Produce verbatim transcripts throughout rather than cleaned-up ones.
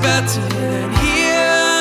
better than here.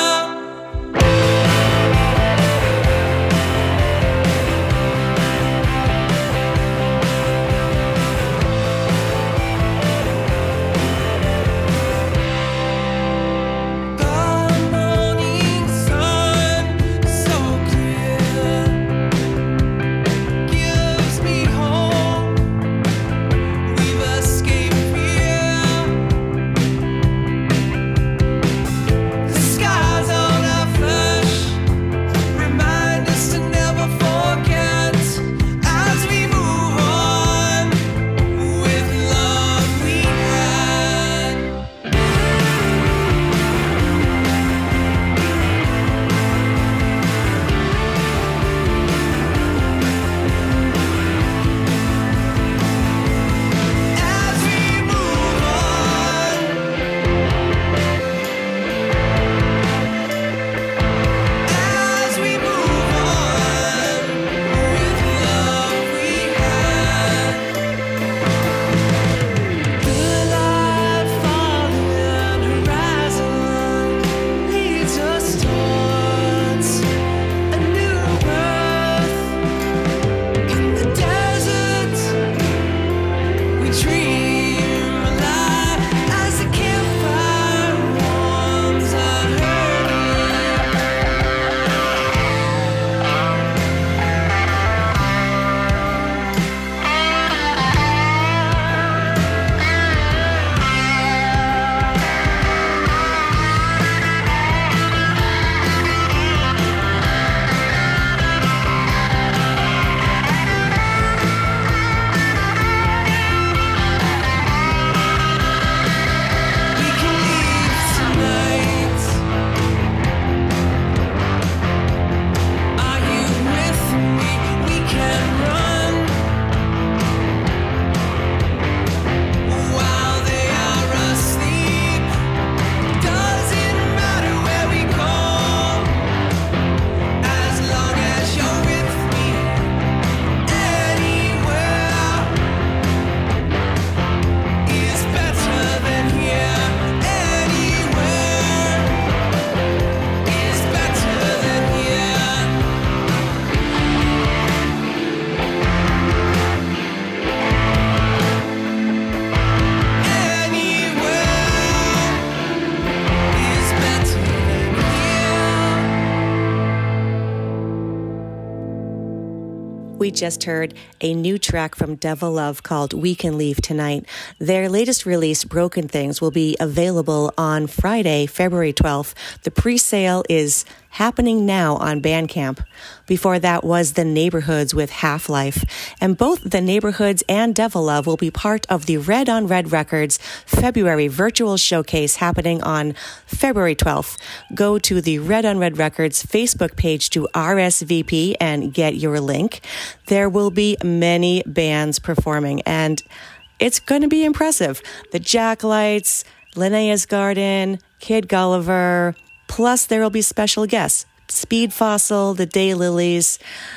We just heard a new track from Devil Love called We Can Leave Tonight. Their latest release, Broken Things, will be available on Friday, February twelfth. The pre-sale is happening now on Bandcamp. Before that was The Neighborhoods with Half-Life. And both The Neighborhoods and Devil Love will be part of the Red on Red Records February virtual showcase happening on February twelfth. Go to the Red on Red Records Facebook page to R S V P and get your link. There will be many bands performing, and it's going to be impressive. The Jacklights, Linnaeus Garden, Kid Gulliver, plus there will be special guests, Speed Fossil, the Daylilies,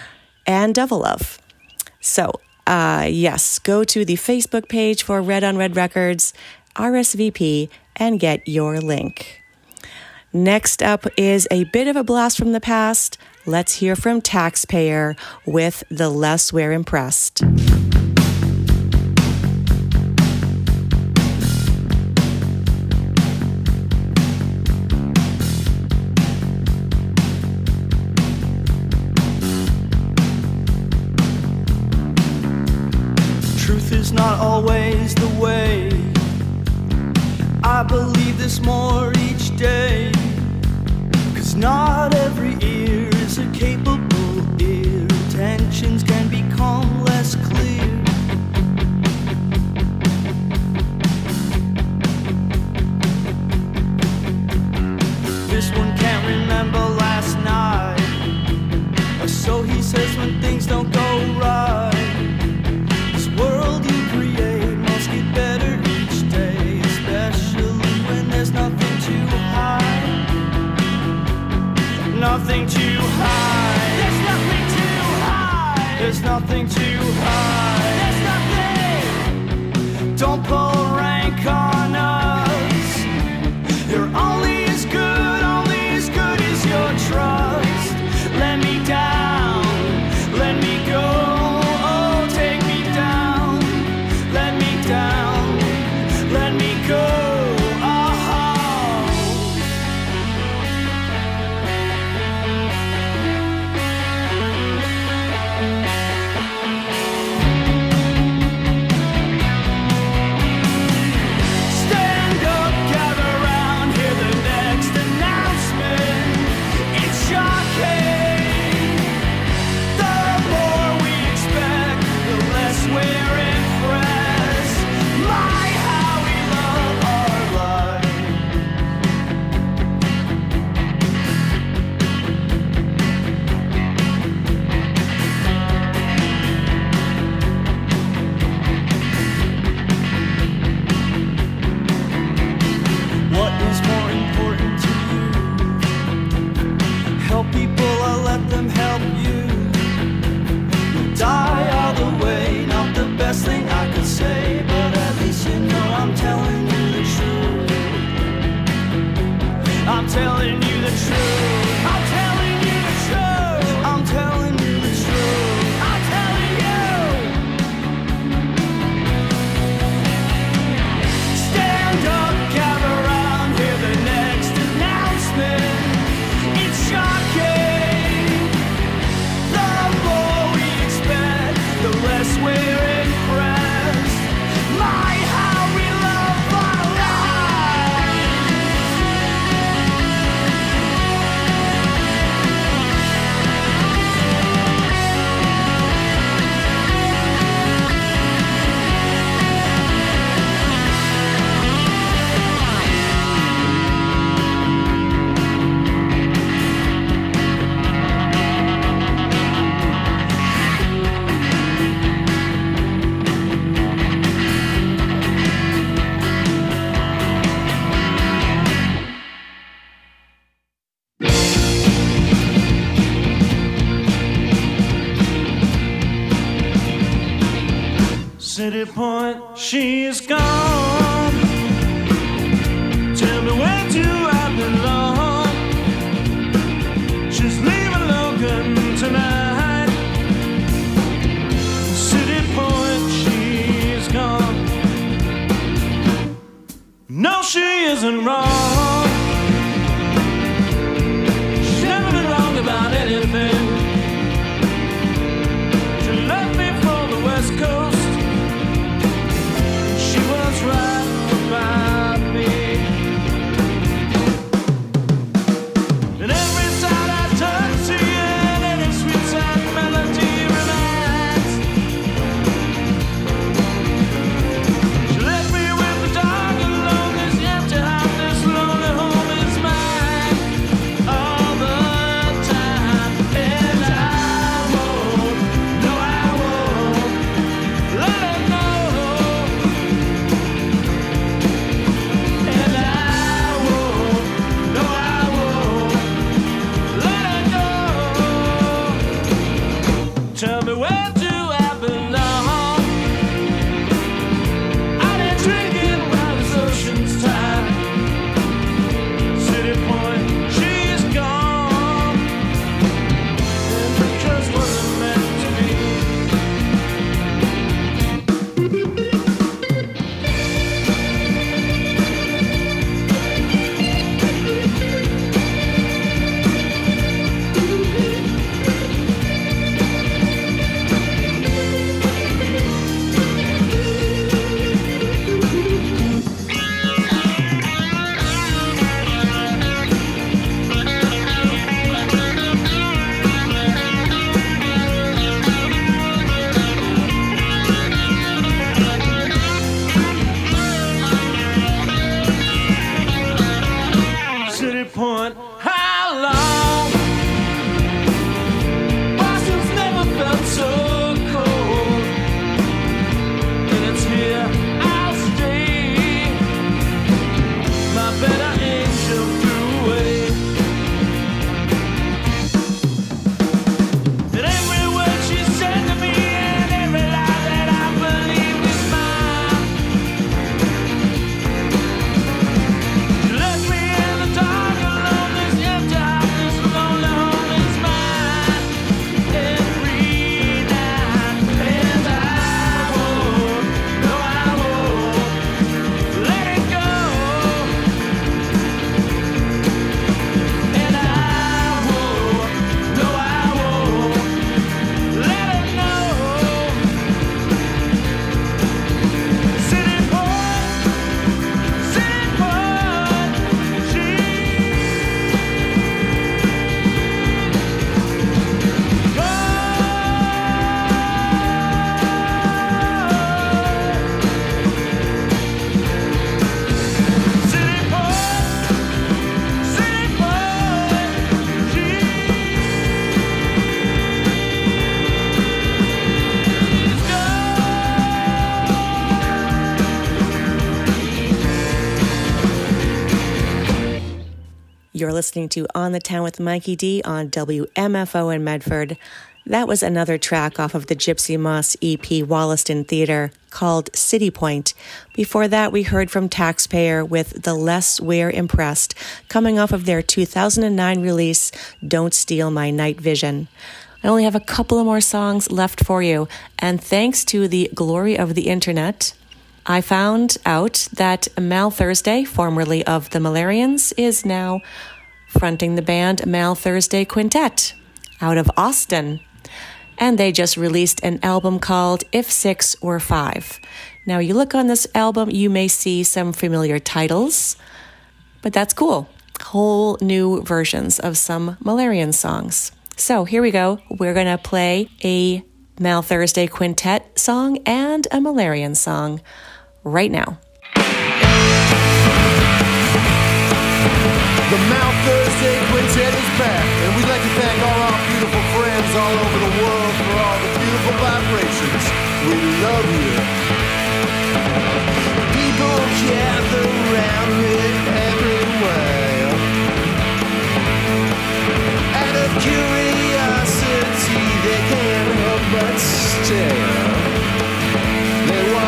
and Devil Love. So, uh, yes, go to the Facebook page for Red on Red Records, R S V P, and get your link. Next up is a bit of a blast from the past. Let's hear from Taxpayer with The Less We're Impressed. Truth is not always the way. I believe this more each day. 'Cause not every ear is a capable ear. Tensions can become less clear. This one can't remember last night, or so he says when things don't go right. This world you create must get better each day, especially when there's nothing to hide. Nothing to hide. There's nothing to hide. There's nothing to hide. There's nothing. Don't pull rank on us. You're only City Point, she's gone. Tell me where do I belong? She's leaving Logan tonight. City Point, she's gone. No, she isn't wrong. She's never been wrong about anything. She left me for the West Coast. She was right about me. And every side I turn to you, and any sweet sad melody reminds. She left me with the dark alone, this empty house, this lonely home is mine all the time. And I won't, no I won't let her know. And I won't, no I won't let her go. Tell me where do I belong? I've been drinking while this ocean's tired. City Point, she's gone. And because wasn't meant to be. City Point, how long? Boston's never felt so cold. And it's here I'll stay. My better angel threw away. And every word she said to me, and every lie that I believed is mine. She left me in the dark alone, this empty house, this lonely home is mine every night. And I won't, no I won't let it go. And I won't, no I won't let it know. City Point, City Point, You're listening to On the Town with Mikey D on W M F O in Medford. That was another track off of the Gypsy Moss E P Wollaston Theatre called City Point. Before that, we heard from Taxpayer with The Less We're Impressed, coming off of their two thousand nine release, Don't Steal My Night Vision. I only have a couple of more songs left for you, and thanks to the glory of the internet, I found out that Mal Thursday, formerly of the Malarians, is now fronting the band Mal Thursday Quintet out of Austin. And they just released an album called If Six Were Five. Now, you look on this album, you may see some familiar titles, but that's cool. Whole new versions of some Malarian songs. So here we go. We're going to play a Mal Thursday Quintet song and a Malarian song right now. The Mal Thursday Quintet is back, and we'd like to thank all our beautiful friends all over the world for all the beautiful vibrations. We love you. People gather around me everywhere. Out of curiosity, they can't help but stare. They want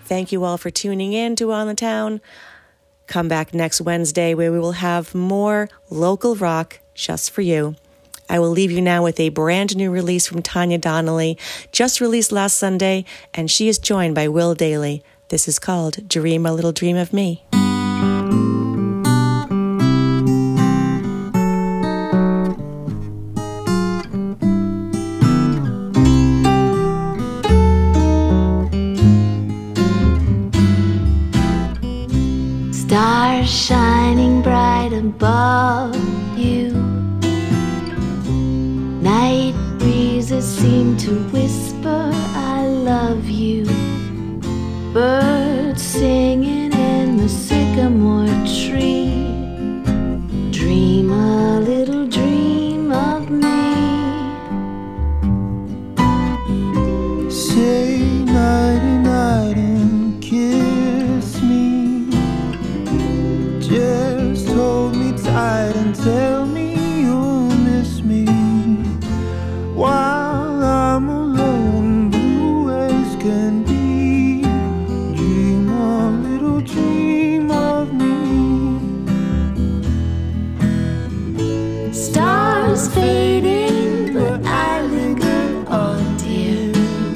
Thank you all for tuning in to On the Town. Come back next Wednesday where we will have more local rock just for you. I will leave you now with a brand new release from Tanya Donnelly, just released last Sunday, and she is joined by Will Daly. This is called Dream a Little Dream of Me. Stars shining bright above you. Night breezes seem to whisper, I love you. Birds singing in the sycamore tree. Dream a little dream of me. Say nighty night and kiss me. Just hold me tight and tell me you'll miss me. While I'm alone, blue as can be. Dream a little dream of me. Stars fading, but I linger on, dear.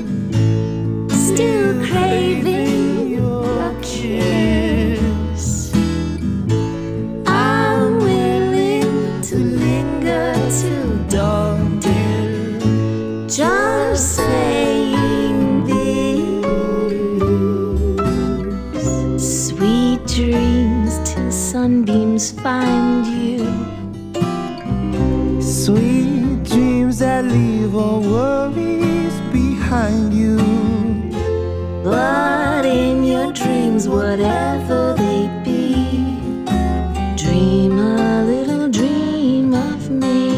Still craving your kiss. I'm willing to linger till dawn, dear. Just saying this. Sweet dreams till sunbeams find you. Sweet dreams that leave all worries behind you. But in your dreams, whatever they be, dream a little dream of me.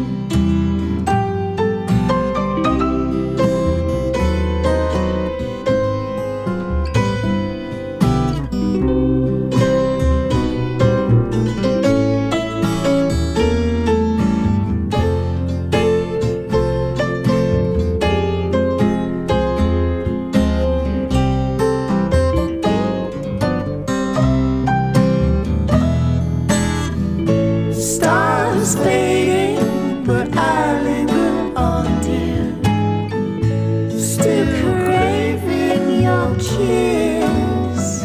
Stars fading, but I linger on, dear. Still craving your kiss.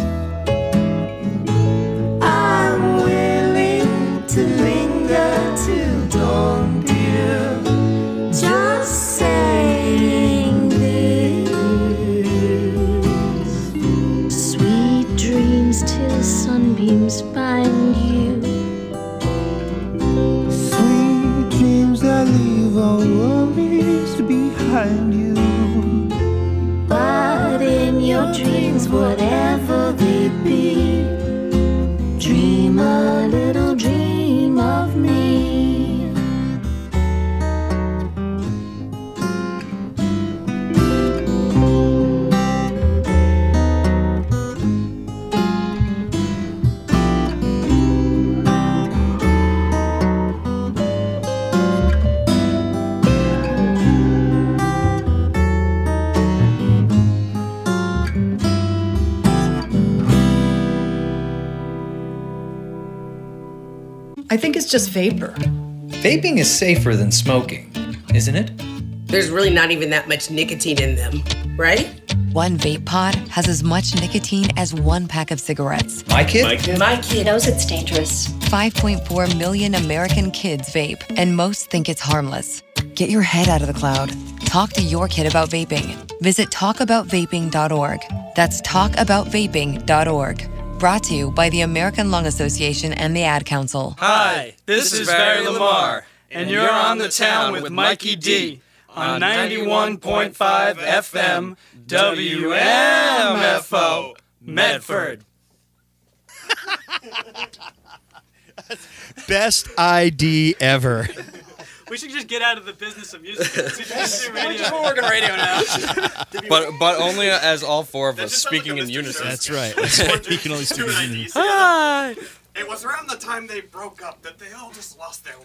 I'm willing to linger till dawn, dear. Just saying this. Sweet dreams till sunbeams find you. Sweet dreams that leave all worries behind you. But in your dreams, whatever they be, dream a little dream of me. I think it's just vapor. Vaping is safer than smoking, isn't it? There's really not even that much nicotine in them, right? One vape pod has as much nicotine as one pack of cigarettes. My kid? My kid, My kid knows it's dangerous. five point four million American kids vape, and most think it's harmless. Get your head out of the cloud. Talk to your kid about vaping. Visit talk about vaping dot org. That's talk about vaping dot org. Brought to you by the American Lung Association and the Ad Council. Hi, this is Barry Lamar, and you're on the town with Mikey D on ninety-one point five F M W M F O, Medford. Best I D ever. We should just get out of the business of music. We should just do radio. We're working radio now. but but only as all four of us speaking in unison. That's right. That's right. We can only speak in unison. Hi, It was around the time they broke up that they all just lost their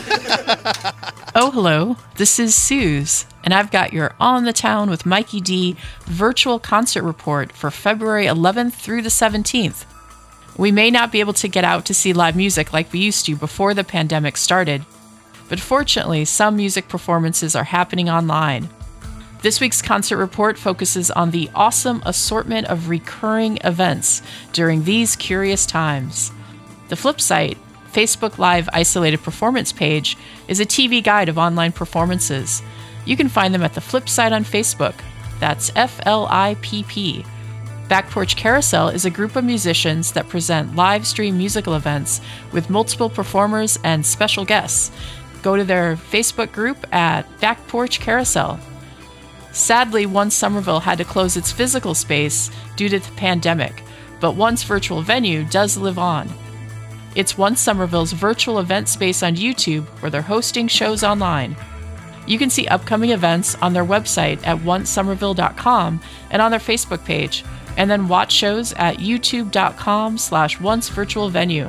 way. Oh, hello. This is Suze, and I've got your On the Town with Mikey D virtual concert report for February eleventh through the seventeenth. We may not be able to get out to see live music like we used to before the pandemic started, but fortunately, some music performances are happening online. This week's concert report focuses on the awesome assortment of recurring events during these curious times. The Flip site, Facebook Live Isolated Performance page, is a T V guide of online performances. You can find them at the Flip site on Facebook. That's F L I P P. Back Porch Carousel is a group of musicians that present live stream musical events with multiple performers and special guests. Go to their Facebook group at Back Porch Carousel. Sadly, Once Somerville had to close its physical space due to the pandemic, but Once Virtual Venue does live on. It's Once Somerville's virtual event space on YouTube where they're hosting shows online. You can see upcoming events on their website at once somerville dot com and on their Facebook page, and then watch shows at youtube dot com slash once virtual venue.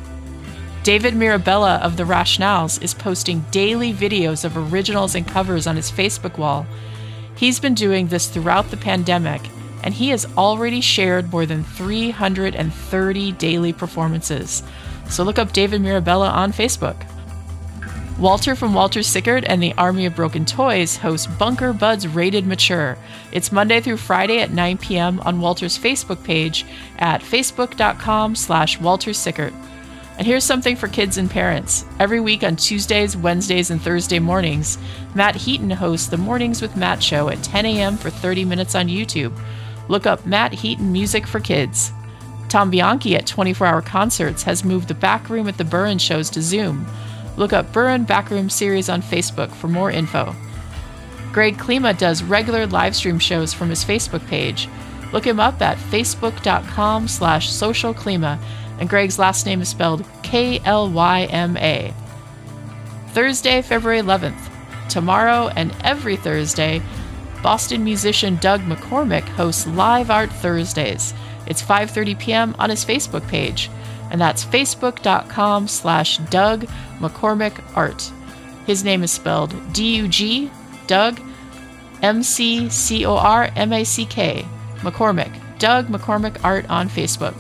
David Mirabella of The Rationales is posting daily videos of originals and covers on his Facebook wall. He's been doing this throughout the pandemic, and he has already shared more than three hundred thirty daily performances. So look up David Mirabella on Facebook. Walter from Walter Sickert and the Army of Broken Toys hosts Bunker Buds Rated Mature. It's Monday through Friday at nine p.m. on Walter's Facebook page at facebook dot com slash Walter Sickert. And here's something for kids and parents. Every week on Tuesdays, Wednesdays, and Thursday mornings, Matt Heaton hosts the Mornings with Matt show at ten a.m. for thirty minutes on YouTube. Look up Matt Heaton Music for Kids. Tom Bianchi at twenty-four hour Concerts has moved the Backroom at the Burren shows to Zoom. Look up Burren Backroom Series on Facebook for more info. Greg Klima does regular live stream shows from his Facebook page. Look him up at facebook dot com slash social klima, and Greg's last name is spelled K L Y M A. Thursday, February eleventh. Tomorrow and every Thursday, Boston musician Doug McCormick hosts Live Art Thursdays. It's five thirty p.m. on his Facebook page, and that's facebook dot com slash Doug McCormick Art. His name is spelled D U G, Doug, M C C O R M A C K, McCormick, Doug McCormick Art on Facebook.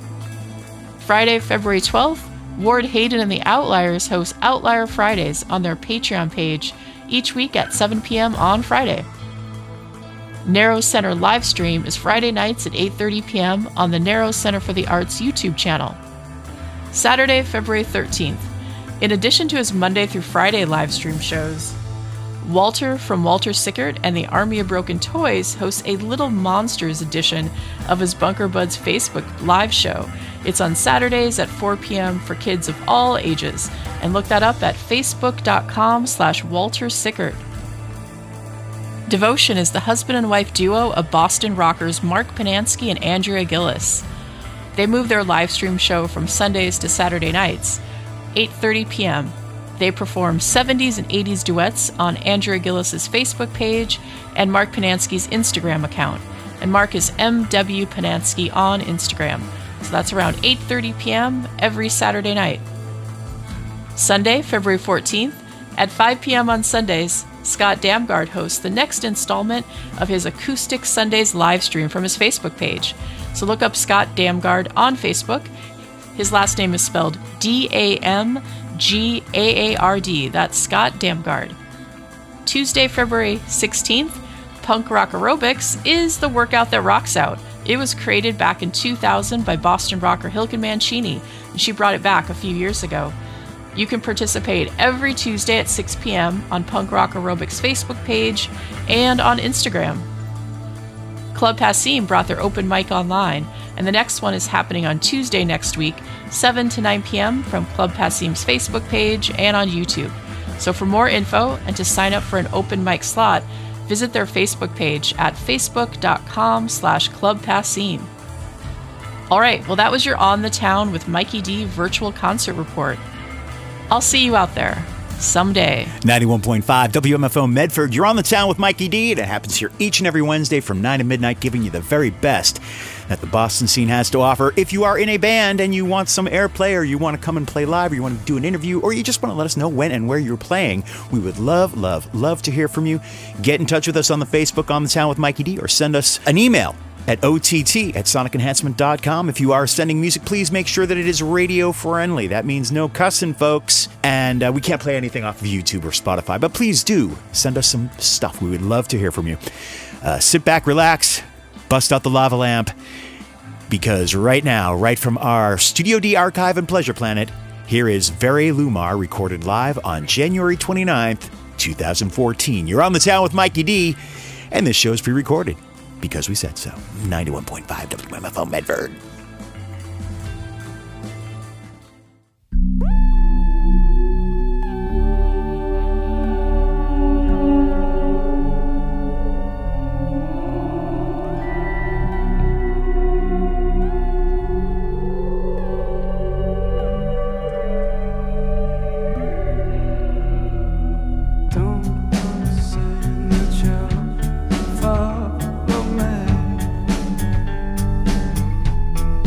Friday, February twelfth, Ward Hayden and the Outliers host Outlier Fridays on their Patreon page each week at seven p.m. on Friday. Narrow Center live stream is Friday nights at eight thirty p.m. on the Narrow Center for the Arts YouTube channel. Saturday, February thirteenth. In addition to his Monday through Friday live stream shows, Walter from Walter Sickert and the Army of Broken Toys hosts a Little Monsters edition of his Bunker Buds Facebook live show. It's on Saturdays at four p.m. for kids of all ages, and look that up at facebook dot com slash Walter Sickert. Devotion is the husband and wife duo of Boston rockers Mark Panansky and Andrea Gillis. They move their live stream show from Sundays to Saturday nights, eight thirty p.m. They perform seventies and eighties duets on Andrea Gillis' Facebook page and Mark Panansky's Instagram account. And Mark is M W Panansky on Instagram. So that's around eight thirty p.m. every Saturday night. Sunday, February fourteenth, at five p.m. on Sundays, Scott Damgard hosts the next installment of his Acoustic Sundays live stream from his Facebook page. So look up Scott Damgard on Facebook. His last name is spelled D A M G A A R D. That's Scott Damgard. Tuesday, February sixteenth, Punk Rock Aerobics is the workout that rocks out. It was created back in two thousand by Boston rocker Hilken Mancini, and she brought it back a few years ago. You can participate every Tuesday at six p.m. on Punk Rock Aerobics Facebook page and on Instagram. Club Passim brought their open mic online, and the next one is happening on Tuesday next week, seven to nine p.m. from Club Passim's Facebook page and on YouTube. So for more info and to sign up for an open mic slot, visit their Facebook page at facebook dot com slash Club Passim. All right, well, that was your On the Town with Mikey D virtual concert report. I'll see you out there. someday. ninety-one point five W M F O Medford. You're on the town with Mikey D. And it happens here each and every Wednesday from nine to midnight, giving you the very best that the Boston scene has to offer. If you are in a band and you want some airplay, or you want to come and play live, or you want to do an interview, or you just want to let us know when and where you're playing, we would love, love, love to hear from you. Get in touch with us on the Facebook On the Town with Mikey D, or send us an email at O T T at sonic enhancement dot com. If you are sending music, please make sure that it is radio friendly. That means no cussing, folks. And uh, we can't play anything off of YouTube or Spotify, but please do send us some stuff. We would love to hear from you. Uh, sit back, relax, bust out the lava lamp, because right now, right from our Studio D archive in Pleasure Planet, here is Very Lumar, recorded live on January twenty-ninth, twenty fourteen. You're on the town with Mikey D, and this show is pre-recorded because we said so. ninety-one point five W M F O Medford. Far from me.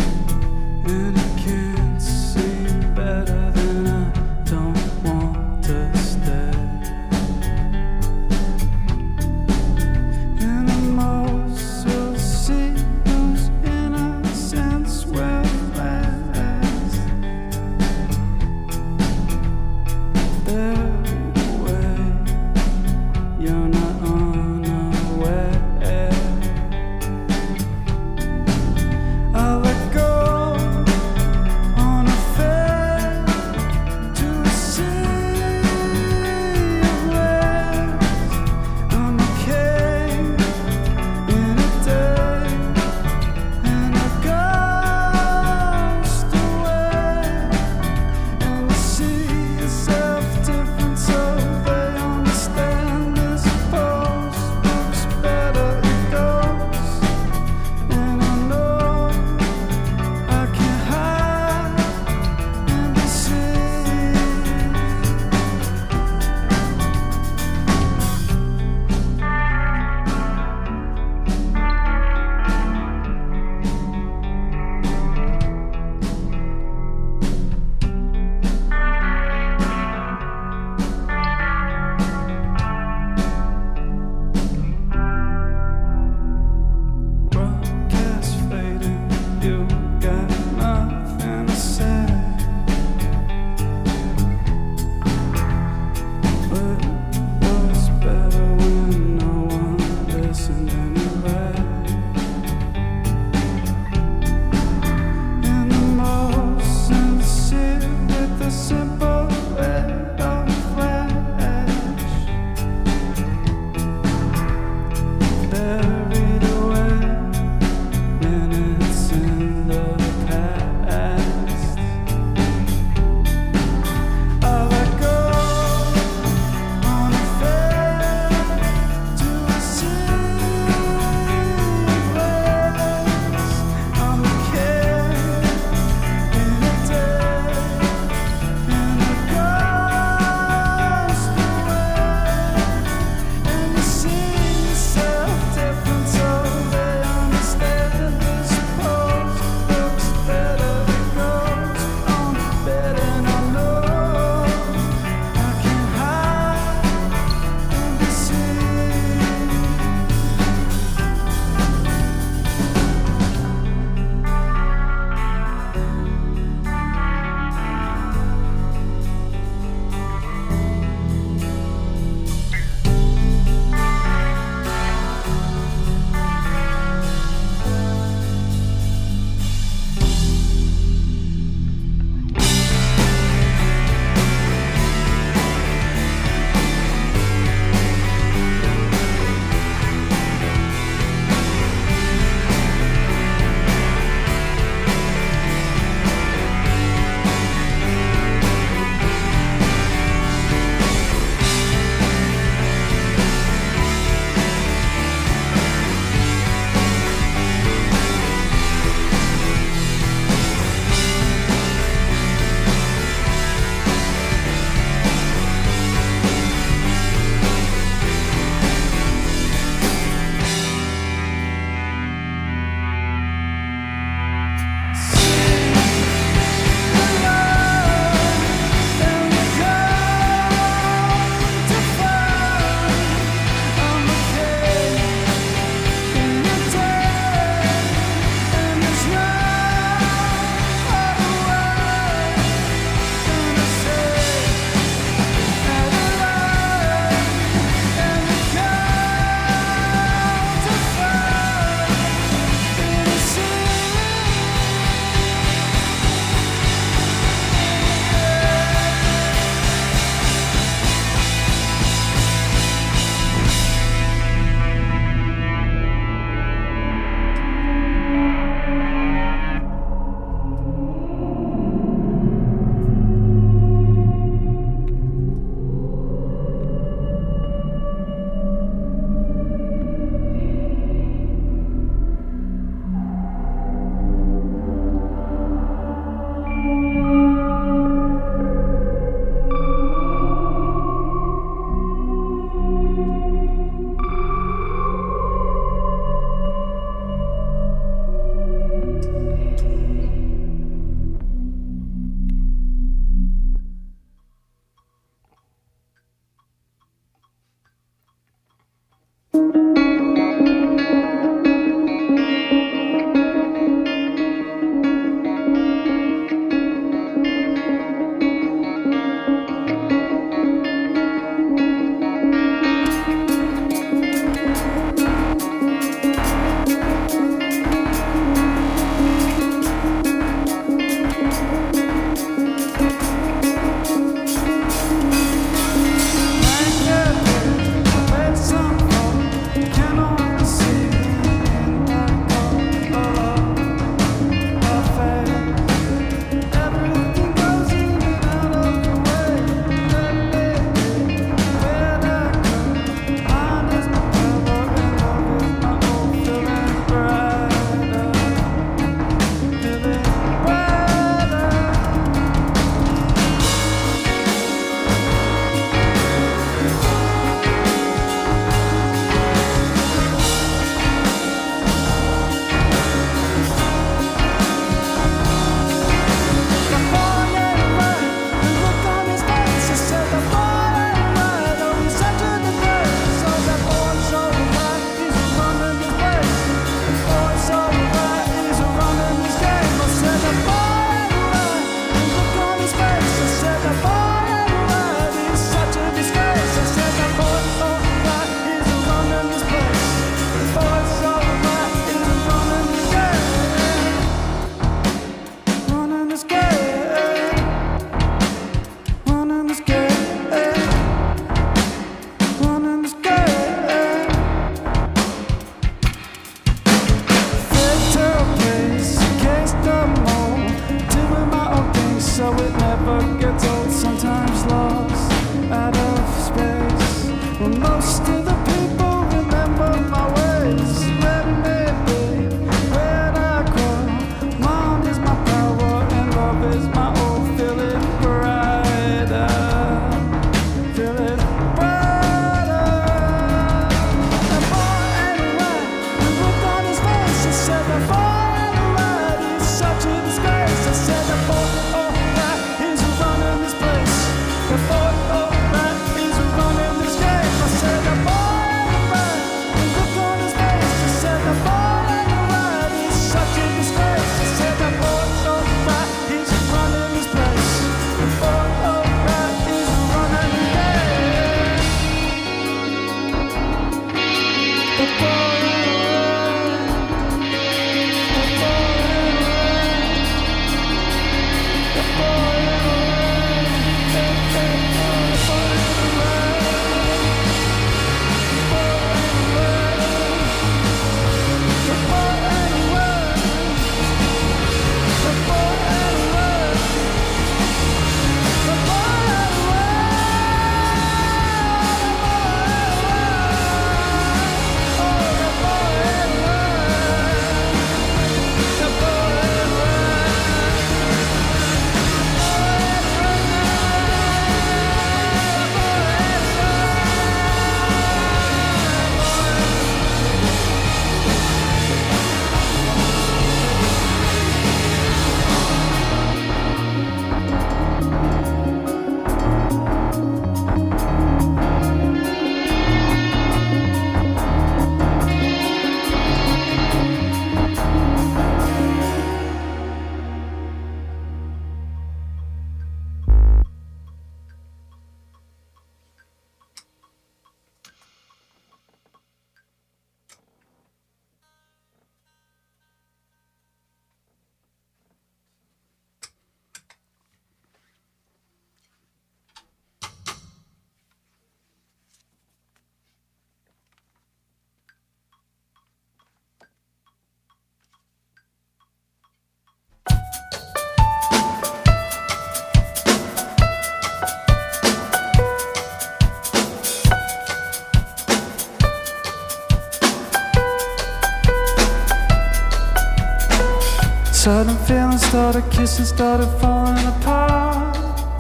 Sudden feelings started kissing, started falling apart.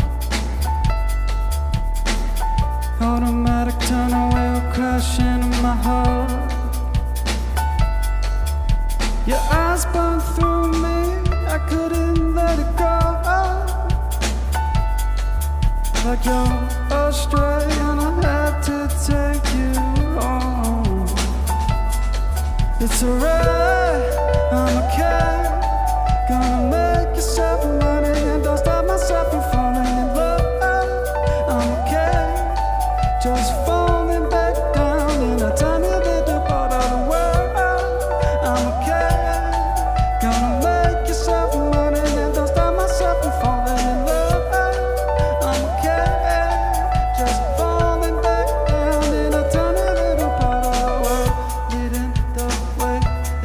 Automatic turning wheel crashing in my heart. Your eyes burned through me, I couldn't let it go. Like you're astray and I had to take you home. It's alright, I'm okay. Gonna make yourself money and don't stop myself from falling in love. I'm okay, just falling back down in a tiny little part of the world. I'm okay, gonna make yourself money and don't stop myself from falling in love. I'm okay, just falling back down in a tiny little part of the world. Leading the way,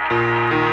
Bye.